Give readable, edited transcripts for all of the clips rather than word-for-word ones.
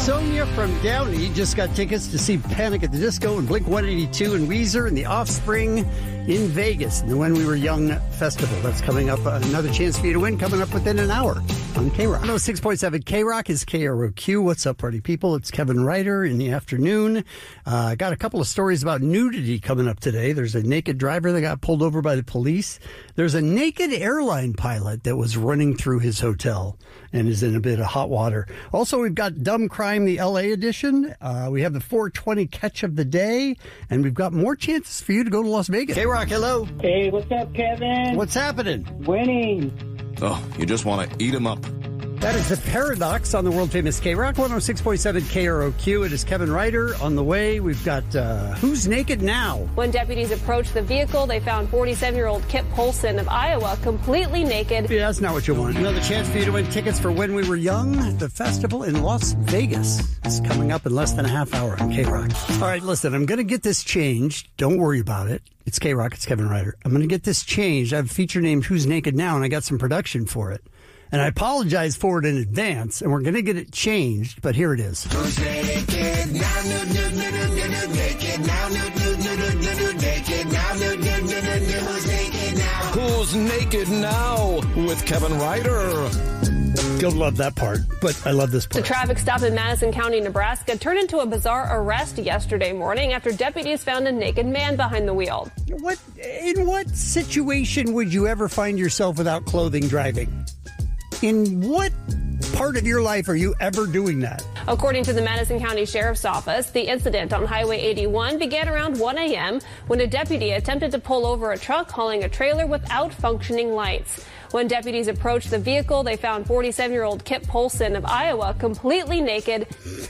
Sonia from Downey just got tickets to see Panic at the Disco and Blink-182 and Weezer and The Offspring in Vegas in the When We Were Young Festival. That's coming up. Another chance for you to win coming up within an hour on K-Rock. 106.7 K-Rock is KROQ. What's up, party people? It's Kevin Ryder in the afternoon. Got a couple of stories about nudity coming up today. There's a naked driver that got pulled over by the police. There's a naked airline pilot that was running through his hotel and is in a bit of hot water. Also, we've got Dumb Crime, the LA edition. We have the 420 catch of the day, and we've got more chances for you to go to Las Vegas. K-Rock, hello. Hey, what's up, Kevin? What's happening? Winning. Oh, you just want to eat them up. That is The Paradox on the world-famous K-Rock, 106.7 KROQ. It is Kevin Ryder on the way. We've got Who's Naked Now? When deputies approached the vehicle, they found 47-year-old Kip Polson of Iowa completely naked. Yeah, that's not what you want. Another chance for you to win tickets for When We Were Young, the festival in Las Vegas. It's coming up in less than a half hour on K-Rock. All right, listen, I'm going to get this changed. Don't worry about it. It's K-Rock. It's Kevin Ryder. I'm going to get this changed. I have a feature named Who's Naked Now, and I got some production for it. And I apologize for it in advance, and we're going to get it changed, but here it is. Who's naked now? Nude, nude, nude, nude, nude, naked now. Nude, nude, nude, nude, nude, nude, naked now. Nude, nude, nude, nude, nude, who's naked now? Who's Naked Now with Kevin Ryder. You'll love that part, but I love this part. The traffic stop in Madison County, Nebraska turned into a bizarre arrest yesterday morning after deputies found a naked man behind the wheel. In what situation would you ever find yourself without clothing driving? In what part of your life are you ever doing that? According to the Madison County Sheriff's Office, the incident on Highway 81 began around 1 a.m. when a deputy attempted to pull over a truck hauling a trailer without functioning lights. When deputies approached the vehicle, they found 47-year-old Kip Polson of Iowa completely naked.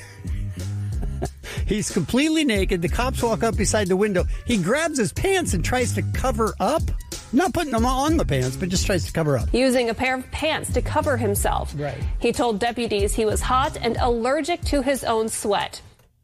He's completely naked. The cops walk up beside the window. He grabs his pants and tries to cover up. Not putting them on the pants, but just tries to cover up. Using a pair of pants to cover himself. Right. He told deputies he was hot and allergic to his own sweat.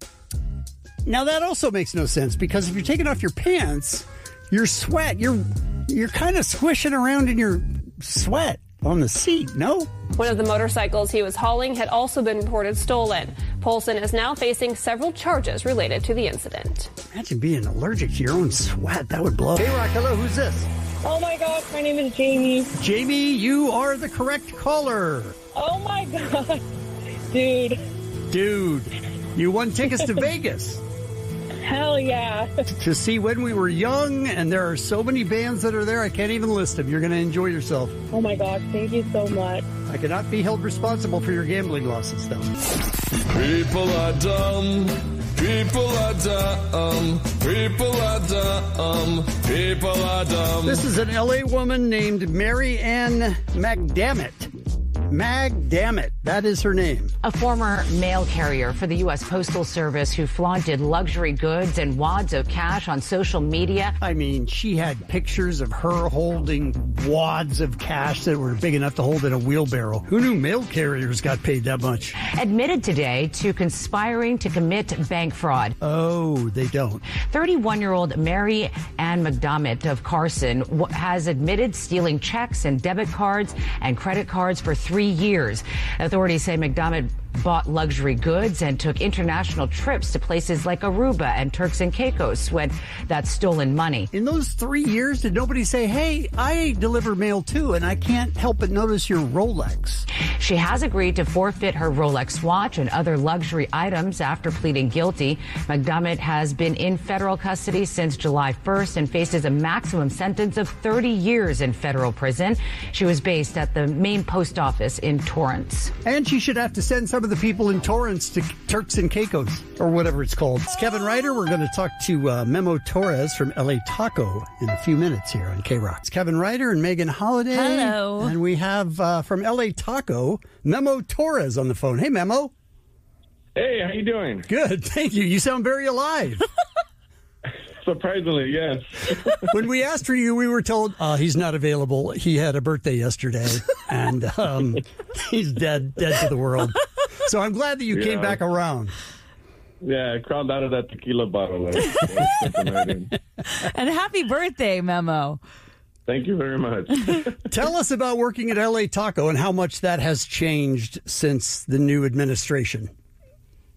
Now that also makes no sense, because if you're taking off your pants, your sweat, you're kind of squishing around in your sweat on the seat, no? One of the motorcycles he was hauling had also been reported stolen. Polson is now facing several charges related to the incident. Imagine being allergic to your own sweat. That would blow. Hey, Rock, hello, who's this? Oh my gosh, my name is Jamie. Jamie, you are the correct caller. Oh my god. Dude, you won tickets to Vegas hell yeah. to see When We Were Young, and there are so many bands that are there, I can't even list them. You're going to enjoy yourself. Oh my gosh, thank you so much. I cannot be held responsible for your gambling losses, though. People are dumb. People are dumb. People are dumb. People are dumb. This is an LA woman named Mary Ann McDammit. McDammit, that is her name. A former mail carrier for the U.S. Postal Service who flaunted luxury goods and wads of cash on social media. I mean, she had pictures of her holding wads of cash that were big enough to hold in a wheelbarrow. Who knew mail carriers got paid that much? Admitted today to conspiring to commit bank fraud. Oh, they don't. 31-year-old Mary Ann McDammit of Carson has admitted stealing checks and debit cards and credit cards for 3 years. Authorities say McDammit bought luxury goods and took international trips to places like Aruba and Turks and Caicos with that stolen money. In those 3 years, did nobody say, hey, I deliver mail too, and I can't help but notice your Rolex? She has agreed to forfeit her Rolex watch and other luxury items after pleading guilty. McDammit has been in federal custody since July 1st and faces a maximum sentence of 30 years in federal prison. She was based at the Maine Post Office in Torrance. And she should have to send some of the people in Torrance to Turks and Caicos, or whatever it's called. It's Kevin Ryder. We're going to talk to Memo Torres from LA Taco in a few minutes here on K-Rock. It's Kevin Ryder and Megan Holiday. Hello. And we have from LA Taco, Memo Torres on the phone. Hey, Memo. Hey, how you doing? Good, thank you. You sound very alive. Surprisingly, yes. When we asked for you, we were told he's not available. He had a birthday yesterday, and he's dead to the world. So I'm glad that you came back around. Yeah, I crawled out of that tequila bottle. And happy birthday, Memo. Thank you very much. Tell us about working at LA Taco and how much that has changed since the new administration.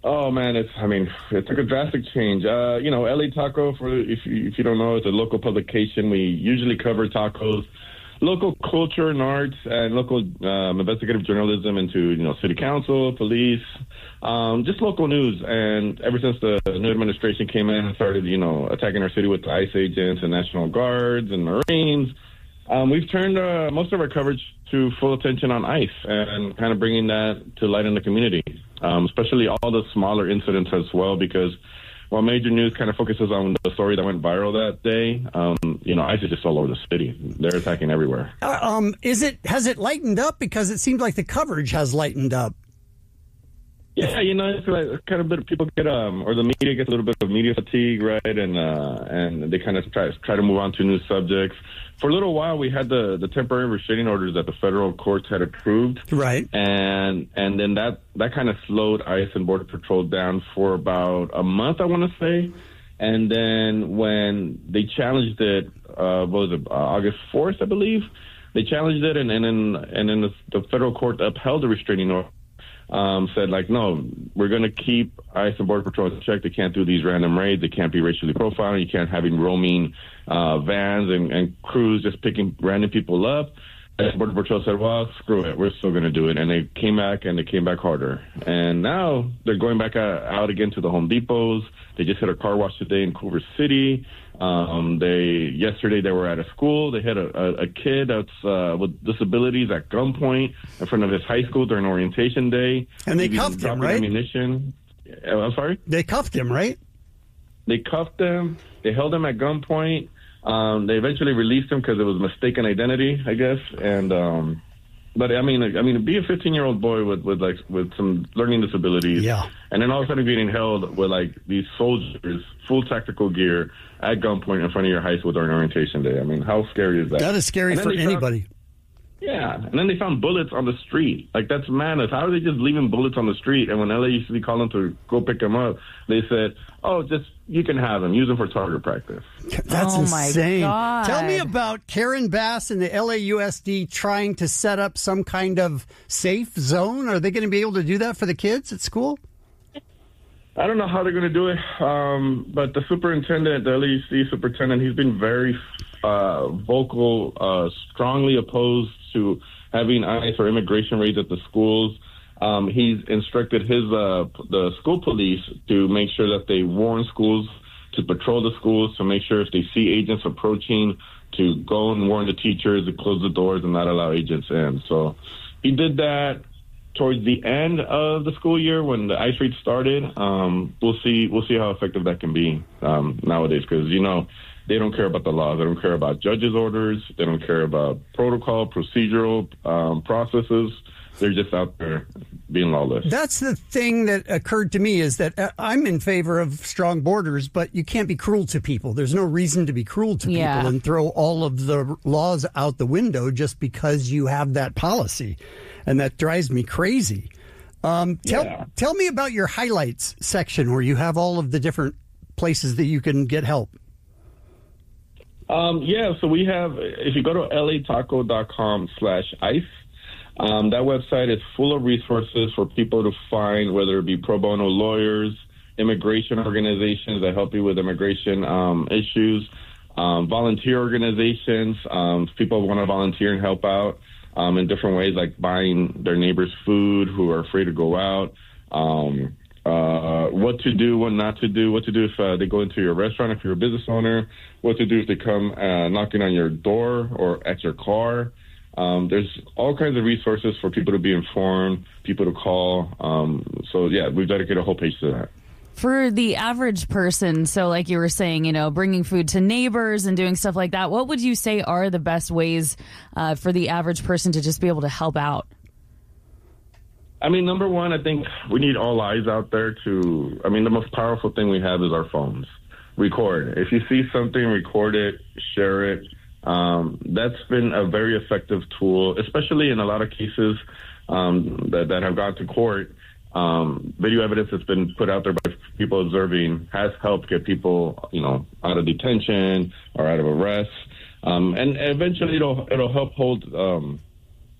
Oh man, it took a drastic change. LA Taco, if you don't know, it's a local publication. We usually cover tacos, local culture and arts, and local investigative journalism into city council, police, just local news. And ever since the new administration came in and started attacking our city with ICE agents and National Guards and Marines, we've turned most of our coverage to full attention on ICE and kind of bringing that to light in the community, especially all the smaller incidents as well, because while major news kind of focuses on the story that went viral that day, ICE is just all over the city. They're attacking everywhere. Has it lightened up? Because it seems like the coverage has lightened up. Yeah, it's like kind of people get or the media gets a little bit of media fatigue, right? And they kind of try to move on to new subjects. For a little while, we had the temporary restraining orders that the federal courts had approved, right? And then that kind of slowed ICE and Border Patrol down for about a month, I want to say. And then when they challenged it, August 4th, I believe, they challenged it, and then the federal court upheld the restraining order. Said no, we're going to keep ICE and Border Patrol in check. They can't do these random raids. They can't be racially profiling. You can't have roaming vans and crews just picking random people up. And Border Patrol said, well, screw it. We're still going to do it. And they came back, and they came back harder. And now they're going back out again to the Home Depots. They just hit a car wash today in Culver City. Yesterday they were at a school. They had a kid that's with disabilities at gunpoint in front of his high school during orientation day. And they cuffed him, right? Ammunition. I'm sorry? They cuffed him, right? They cuffed him. They held him at gunpoint. They eventually released him because it was mistaken identity, I guess. And but I mean, be a 15-year-old boy with some learning disabilities, yeah, and then all of a sudden getting held with these soldiers, full tactical gear, at gunpoint in front of your high school during orientation day. I mean, how scary is that? That is scary for anybody. Yeah, and then they found bullets on the street. That's madness. How are they just leaving bullets on the street? And when LAUSD called them to go pick them up, they said, you can have them. Use them for target practice. That's insane. My God. Tell me about Karen Bass and the LAUSD trying to set up some kind of safe zone. Are they going to be able to do that for the kids at school? I don't know how they're going to do it, but the superintendent, the LAUSD superintendent, he's been very vocal, strongly opposed to having ICE or immigration raids at the schools. He's instructed the school police to make sure that they warn schools, to patrol the schools, to make sure if they see agents approaching, to go and warn the teachers, to close the doors and not allow agents in. So he did that towards the end of the school year when the ICE raid started. We'll see how effective that can be nowadays, because they don't care about the laws. They don't care about judges' orders. They don't care about protocol, procedural processes. They're just out there being lawless. That's the thing that occurred to me, is that I'm in favor of strong borders, but you can't be cruel to people. There's no reason to be cruel to people and throw all of the laws out the window just because you have that policy. And that drives me crazy. Tell me about your highlights section where you have all of the different places that you can get help. So we have, if you go to lataco.com/ICE, that website is full of resources for people to find, whether it be pro bono lawyers, immigration organizations that help you with immigration issues, volunteer organizations, people want to volunteer and help out in different ways, like buying their neighbors food who are afraid to go out, what to do, what not to do, what to do if they go into your restaurant, if you're a business owner, what to do if they come knocking on your door or at your car. There's all kinds of resources for people to be informed, people to call. We've dedicated a whole page to that. For the average person, so like you were saying, bringing food to neighbors and doing stuff like that, what would you say are the best ways for the average person to just be able to help out? I mean, number one, I think we need all eyes out there the most powerful thing we have is our phones. Record. If you see something, record it, share it. That's been a very effective tool, especially in a lot of cases that have gone to court. Video evidence that's been put out there by people observing has helped get people, out of detention or out of arrest. And eventually it'll help hold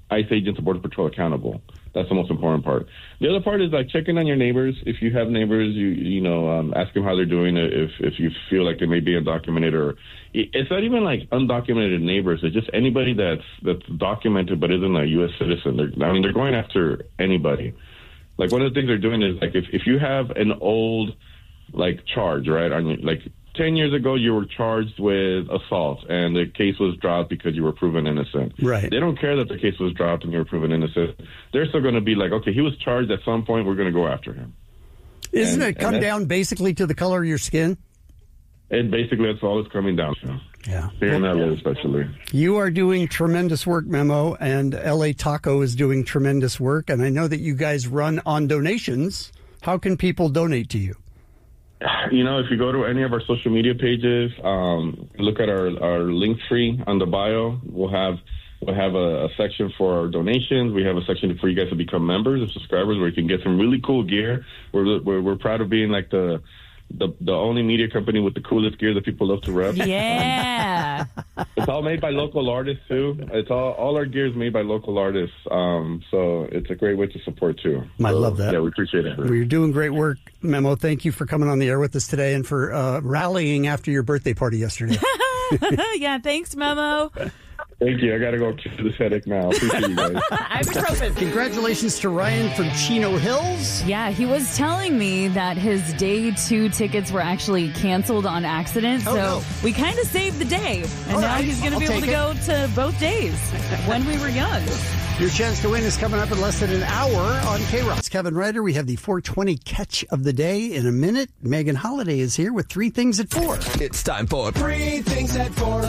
ICE agents and Border Patrol accountable. That's the most important part. The other part is like checking on your neighbors. If you have neighbors, ask them how they're doing. If you feel like they may be undocumented, or it's not even like undocumented neighbors. It's just anybody that's documented but isn't a U.S. citizen. They're going after anybody. Like one of the things they're doing is like if you have an old like charge, right? Like 10 years ago, you were charged with assault, and the case was dropped because you were proven innocent. Right. They don't care that the case was dropped and you were proven innocent. They're still going to be like, okay, he was charged at some point. We're going to go after him. Isn't it come down basically to the color of your skin? And basically, that's all it's coming down to. Yeah. Here in LA, especially. You are doing tremendous work, Memo, and LA Taco is doing tremendous work. And I know that you guys run on donations. How can people donate to you? If you go to any of our social media pages, look at our link tree on the bio. We'll have a section for our donations. We have a section for you guys to become members and subscribers, where you can get some really cool gear. We're proud of being like the only media company with the coolest gear that people love to rep. Yeah. It's all made by local artists too. It's all our gear is made by local artists. So it's a great way to support too. I love that. Yeah, we appreciate it. Well, you're doing great work, Memo. Thank you for coming on the air with us today and for rallying after your birthday party yesterday. Yeah, thanks, Memo. Thank you. I got to go to the headache now. Appreciate you guys. Ibuprofen. Congratulations to Ryan from Chino Hills. Yeah, he was telling me that his day 2 tickets were actually canceled on accident. We kind of saved the day. And now he's going to be able to go to both days when we were young. Your chance to win is coming up in less than an hour on K-Rock. It's Kevin Ryder. We have the 420 catch of the day in a minute. Megan Holiday is here with 3 Things at 4. It's time for 3 Things at 4.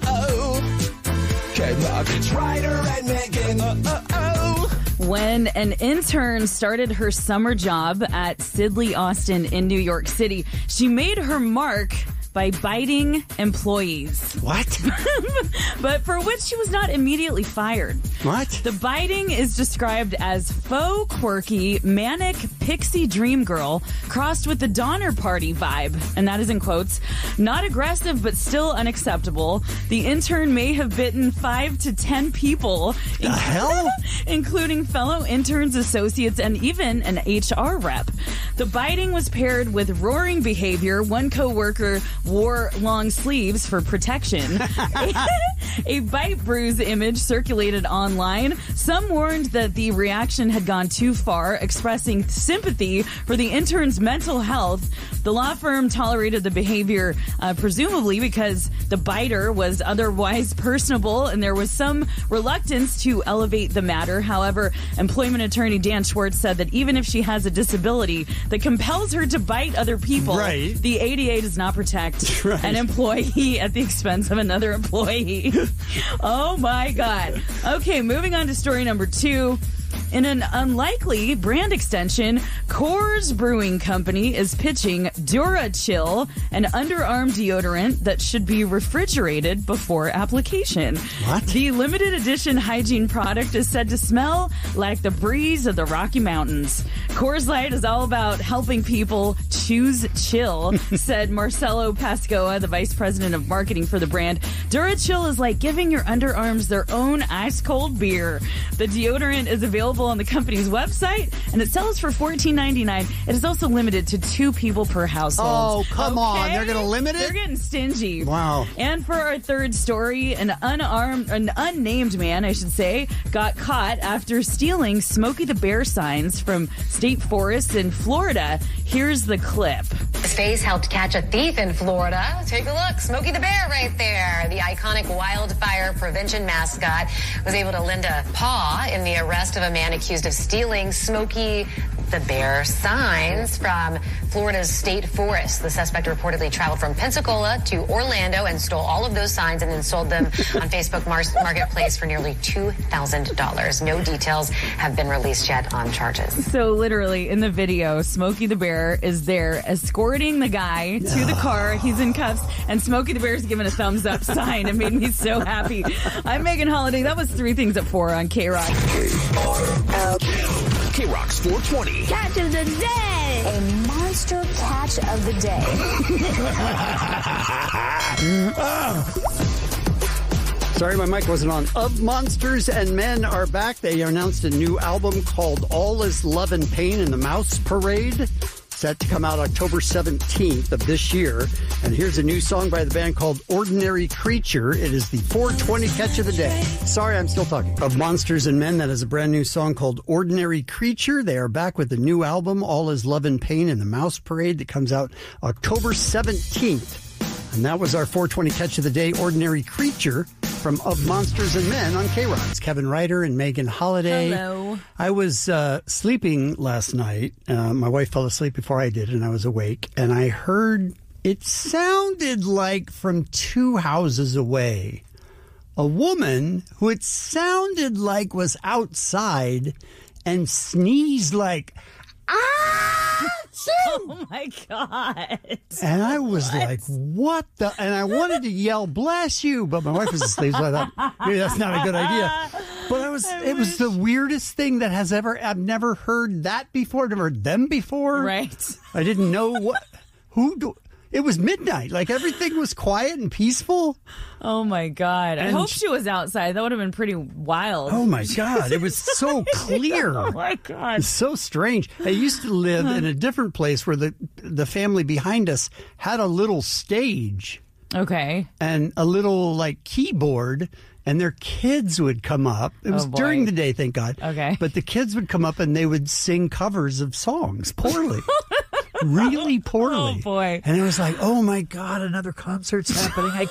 K-Rock, it's Ryder and Megan. When an intern started her summer job at Sidley Austin in New York City, she made her mark by biting employees. What? But for which she was not immediately fired. What? The biting is described as faux quirky, manic pixie dream girl crossed with the Donner Party vibe. And that is in quotes. Not aggressive, but still unacceptable. The intern may have bitten 5 to 10 people. The hell? Including fellow interns, associates, and even an HR rep. The biting was paired with roaring behavior. One coworker wore long sleeves for protection. A bite bruise image circulated online. Some warned that the reaction had gone too far, expressing sympathy for the intern's mental health. The law firm tolerated the behavior, presumably because the biter was otherwise personable and there was some reluctance to elevate the matter. However, employment attorney Dan Schwartz said that even if she has a disability that compels her to bite other people, the ADA does not protect an employee at the expense of another employee. Oh my God. Okay, moving on to story number 2. In an unlikely brand extension, Coors Brewing Company is pitching DuraChill, an underarm deodorant that should be refrigerated before application. What? The limited edition hygiene product is said to smell like the breeze of the Rocky Mountains. Coors Light is all about helping people choose chill, said Marcelo Pascoa, the vice president of marketing for the brand. DuraChill is like giving your underarms their own ice-cold beer. The deodorant is available on the company's website, and it sells for $14.99. It is also limited to 2 people per household. Oh, come on. They're going to limit it? They're getting stingy. Wow. And for our third story, an unnamed man, I should say, got caught after stealing Smokey the Bear signs from state forests in Florida. Here's the clip. His face helped catch a thief in Florida. Take a look. Smokey the Bear right there. The iconic wildfire prevention mascot was able to lend a paw in the arrest of a man accused of stealing Smokey the Bear signs from Florida's state forest. The suspect reportedly traveled from Pensacola to Orlando and stole all of those signs and then sold them on Facebook Marketplace for nearly $2,000. No details have been released yet on charges. So literally in the video, Smokey the Bear is there escorting the guy to the car. He's in cuffs, and Smokey the Bear is giving a thumbs up sign. It made me so happy. I'm Megan Holiday. That was 3 Things at 4 on K-Rock. K-Rock's 420. Catch of the day. A monster catch of the day. Sorry, my mic wasn't on. Of Monsters and Men are back. They announced a new album called All Is Love and Pain in the Mouse Parade, set to come out October 17th of this year. And here's a new song by the band called Ordinary Creature. It is the 420 catch of the day. Sorry, I'm still talking. Of Monsters and Men, that is a brand new song called Ordinary Creature. They are back with the new album, All Is Love and Pain in the Mouse Parade, that comes out October 17th. And that was our 420 catch of the day, Ordinary Creature, from Of Monsters and Men on K-Rock. It's Kevin Ryder and Megan Holiday. Hello. I was sleeping last night. My wife fell asleep before I did, and I was awake. And I heard, it sounded like from 2 houses away, a woman who it sounded like was outside and sneezed like, ah! Oh my God. And I was like, what the? And I wanted to yell, bless you, but my wife was asleep, so I thought, maybe that's not a good idea. But it was the weirdest thing that has ever, I've never heard that before, never heard them before. Right. I didn't know it was midnight. Like everything was quiet and peaceful. Oh my God. I And hope she was outside. That would have been pretty wild. Oh my God. It was so clear. Oh my God. It's so strange. I used to live in a different place where the family behind us had a little stage. Okay. And a little like keyboard, and their kids would come up. It was during the day, thank God. Okay. But the kids would come up and they would sing covers of songs poorly. Really poorly. Oh boy. And it was like, oh my God, another concert's happening. I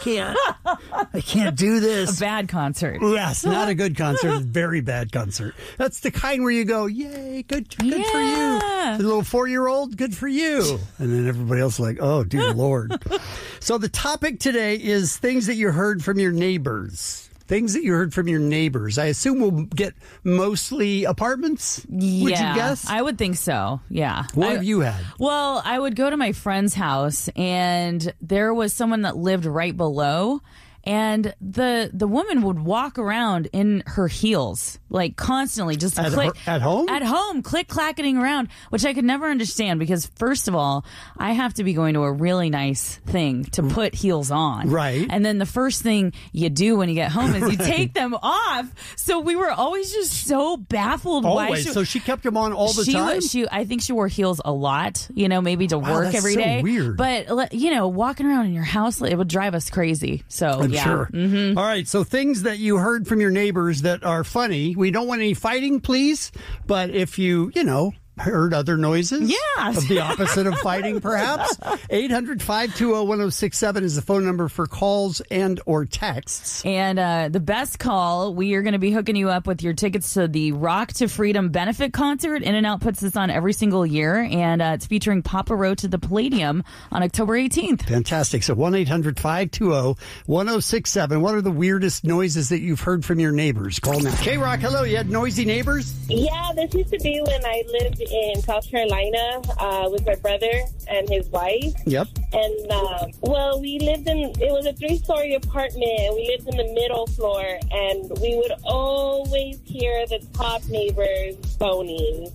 can't do this. A bad concert. Yes, not a good concert, a very bad concert. That's the kind where you go, yay, good for you. The little 4-year-old, good for you. And then everybody else is like, oh, dear Lord. So the topic today is things that you heard from your neighbors. Things that you heard from your neighbors. I assume we'll get mostly apartments, would you guess? I would think so, yeah. What have you had? Well, I would go to my friend's house, and there was someone that lived right below, and the woman would walk around in her heels, like constantly, just at home? At home, click-clacketing around, which I could never understand because, first of all, I have to be going to a really nice thing to put heels on. Right. And then the first thing you do when you get home is you take them off. So we were always just so baffled. Always. So she kept them on all the time? I think she wore heels a lot, maybe to work that's every so day. Weird. But, walking around in your house, it would drive us crazy. So, I'm sure. Mm-hmm. All right. So things that you heard from your neighbors that are funny. We don't want any fighting, please. But if you heard other noises of the opposite of fighting, perhaps. 800-520-1067 is the phone number for calls and or texts. And the best call, we are going to be hooking you up with your tickets to the Rock to Freedom benefit concert. In-N-Out puts this on every single year, and it's featuring Papa Roach at the Palladium on October 18th. Fantastic. So 1-800-520-1067. What are the weirdest noises that you've heard from your neighbors? Call now. K-Rock, hello. You had noisy neighbors? Yeah, this used to be when I lived in South Carolina with my brother and his wife. Yep. And, we lived it was a 3-story apartment. We lived in the middle floor, and we would always hear the top neighbors boning.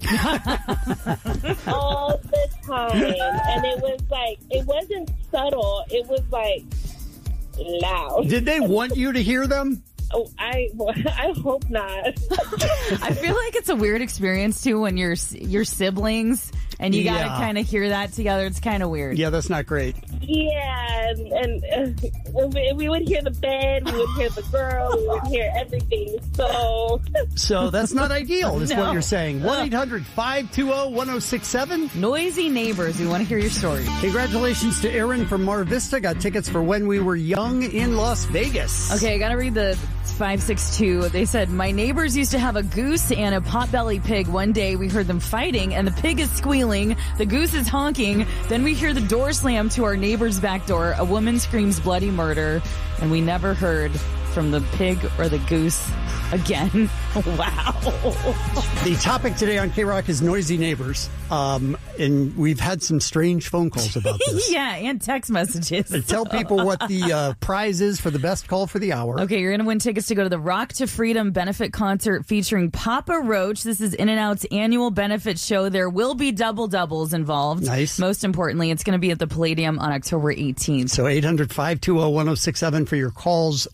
All the time. And it was like, it wasn't subtle. It was like loud. Did they want you to hear them? Oh, I hope not. I feel like it's a weird experience too when you're siblings and you got to kind of hear that together. It's kind of weird. Yeah, that's not great. Yeah, and we would hear the bed, we would hear the girl, we would hear everything. So that's not ideal, is what you're saying. 1-800-520-1067. Noisy neighbors. We want to hear your story. Congratulations to Aaron from Mar Vista. Got tickets for When We Were Young in Las Vegas. Okay, I got to read the 562. They said, my neighbors used to have a goose and a potbelly pig. One day we heard them fighting and the pig is squealing. The goose is honking. Then we hear the door slam to our neighbor's back door. A woman screams bloody murder. And we never heard from the pig or the goose again. Wow. The topic today on K-Rock is noisy neighbors. And we've had some strange phone calls about this. Yeah, and text messages. Tell people what the prize is for the best call for the hour. Okay, you're going to win tickets to go to the Rock to Freedom benefit concert featuring Papa Roach. This is In-N-Out's annual benefit show. There will be doubles involved. Nice. Most importantly, it's going to be at the Palladium on October 18th. So 800-520-1067 for your calls or texts.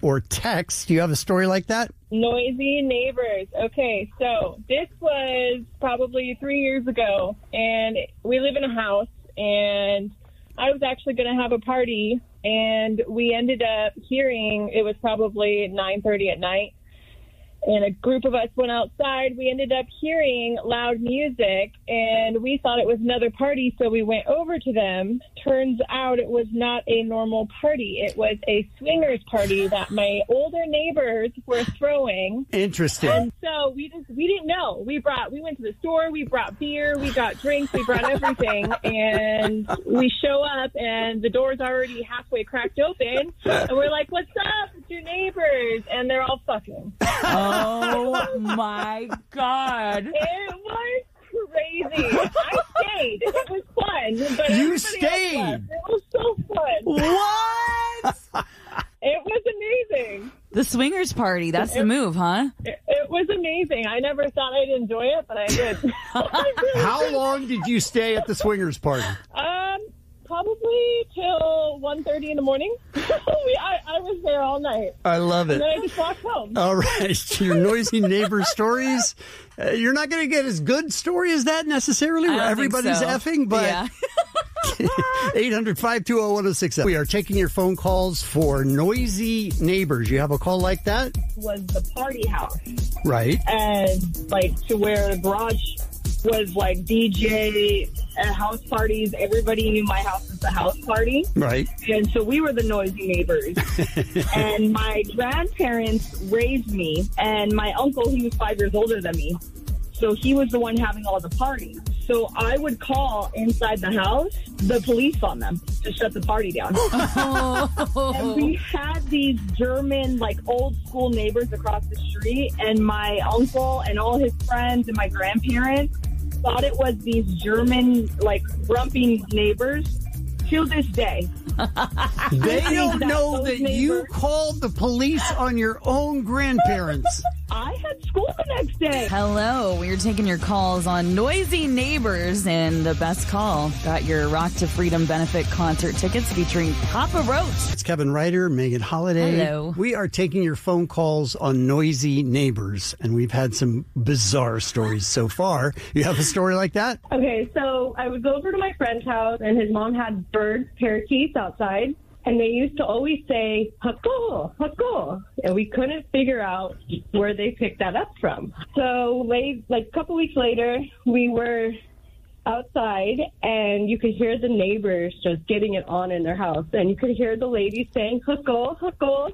text. Do you have a story like that? Noisy neighbors. Okay, so this was probably 3 years ago, and we live in a house, and I was actually going to have a party, and we ended up hearing, it was probably 9:30 at night, and a group of us went outside. We ended up hearing loud music, and we thought it was another party, so we went over to them. Turns out it was not a normal party. It was a swingers party that my older neighbors were throwing. Interesting. And so we didn't know. We went to the store, we brought beer, we got drinks, we brought everything, and we show up, and the door's already halfway cracked open, and we're like, "What's up? It's your neighbors," and they're all fucking. Oh my God. It was crazy. I stayed. It was fun. But You stayed? It was so fun. What? It was amazing. The swingers party. That's the move, huh? It was amazing. I never thought I'd enjoy it, but I did. How long did you stay at the swingers party? Probably till 1:30 in the morning. I was there all night. I love it. And then I just walked home. All right. Your noisy neighbor stories. You're not going to get as good story as that necessarily, where everybody's effing, but yeah. 800-520-1067. We are taking your phone calls for noisy neighbors. You have a call like that? Was the party house. Right. And like to where the garage was like DJ at house parties. Everybody knew my house was the house party. Right. And so we were the noisy neighbors. And my grandparents raised me, and my uncle, he was 5 years older than me. So he was the one having all the parties. So I would call inside the house the police on them to shut the party down. And we had these German, like old school neighbors across the street, and my uncle and all his friends and my grandparents thought it was these German, like grumpy neighbors till this day. They don't know that you called the police on your own grandparents. I had school the next day. Hello, we're taking your calls on noisy neighbors, and the best call got your Rock to Freedom benefit concert tickets featuring Papa Roach. It's Kevin Ryder, Megan Holiday. Hello. We are taking your phone calls on noisy neighbors, and we've had some bizarre stories so far. You have a story like that? Okay, so I would go over to my friend's house, and his mom had birds, parakeets outside, and they used to always say, "Hakko, hakko," and we couldn't figure out where they picked that up from. So, like a couple weeks later, we were outside, and you could hear the neighbors just getting it on in their house, and you could hear the lady saying, "Hakko, hakko."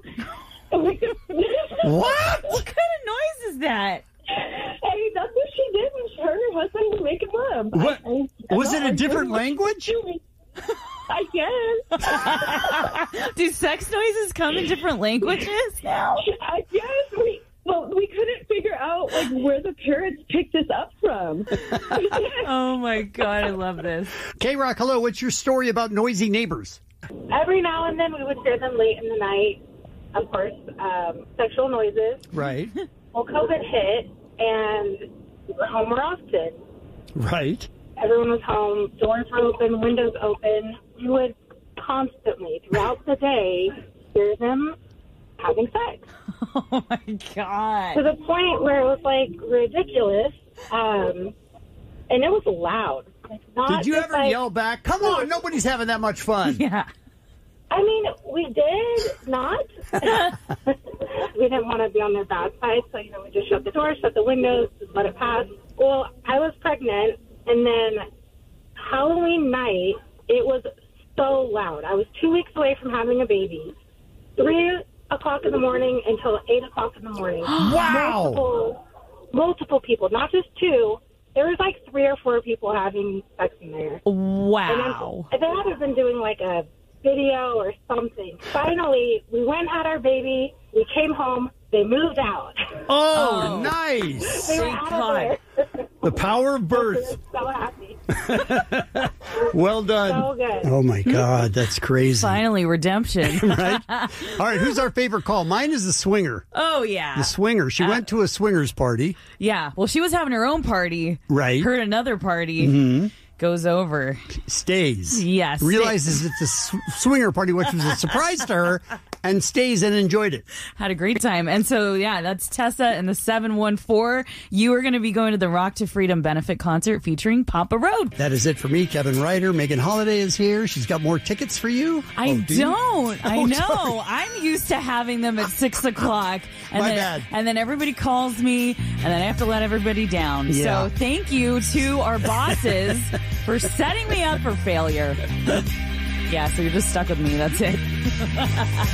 What? What kind of noise is that? Hey, that's what she did when her and her husband were making love. What? Was it a different language? I guess. Do sex noises come in different languages now? I guess we couldn't figure out like where the parents picked this up from. Oh my God, I love this. K-Rock, hello. What's your story about noisy neighbors? Every now and then we would hear them late in the night. Of course, sexual noises. Right. Well, COVID hit, and we were home more often. Right. Everyone was home. Doors were open, windows open. We would constantly, throughout the day, hear them having sex. Oh my God. To the point where it was like ridiculous, and it was loud. Like, Did you ever yell back? Come on, nobody's having that much fun. Yeah. I mean, we did not. We didn't want to be on their bad side, so we just shut the door, shut the windows, just let it pass. Well, I was pregnant, and then Halloween night, it was so loud. I was 2 weeks away from having a baby. 3 o'clock in the morning until 8 o'clock in the morning. Wow. Multiple people, not just two. There was like 3 or 4 people having sex in there. Wow. And then they had been doing like a video or something. Finally, we went had our baby. We came home. They moved out. Oh, nice. They were out of there. The power of birth. So happy. Well done. So good. Oh, my God. That's crazy. Finally, redemption. Right? All right. Who's our favorite call? Mine is the swinger. Oh, yeah. The swinger. She went to a swingers party. Yeah. Well, she was having her own party. Right. Heard another party. goes over. Stays. Yes. Realizes it's a swinger party, which was a surprise to her, and stays and enjoyed it. Had a great time. And so, yeah, that's Tessa and the 714. You are going to be going to the Rock to Freedom benefit concert featuring Papa Road. That is it for me, Kevin Ryder. Megan Holiday is here. She's got more tickets for you. I don't. I know. Sorry. I'm used to having them at 6 o'clock. And My then, bad. And then everybody calls me, and then I have to let everybody down. Yeah. So thank you to our bosses for setting me up for failure. Yeah, so you're just stuck with me. That's it.